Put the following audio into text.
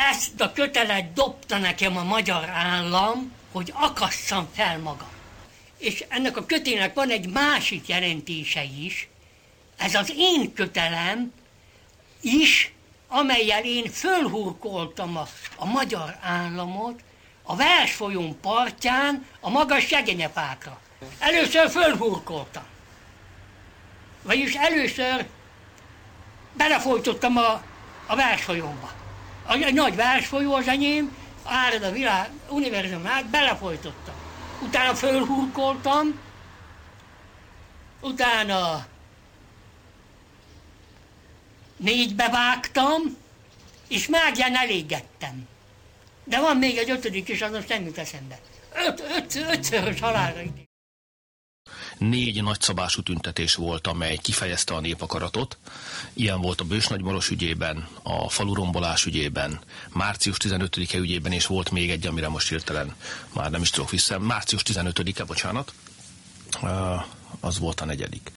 ezt a kötelet dobta nekem a magyar állam, hogy akasszam fel magam. És ennek a kötének van egy másik jelentése is, ez az én kötelem is, amellyel én fölhurkoltam a magyar államot a Versfolyón partján a magas segenyefákra. Először fölhurkoltam. Vagyis először belefolytottam a Versfolyóba. A nagy Versfolyó az enyém, árad a világ, univerzum át, belefolytottam. Utána fölhurkoltam, utána 4-be vágtam, és mágián elégettem. De van még egy 5. is, az most nem jut eszembe. 5-szörös halálra idő. 4 nagyszabású tüntetés volt, amely kifejezte a népakaratot. Ilyen volt a Bős-Nagymaros ügyében, a falurombolás ügyében, március 15-e ügyében, és volt még egy, amire most hirtelen már nem is tudok vissza. Március 15-e, bocsánat, az volt a 4.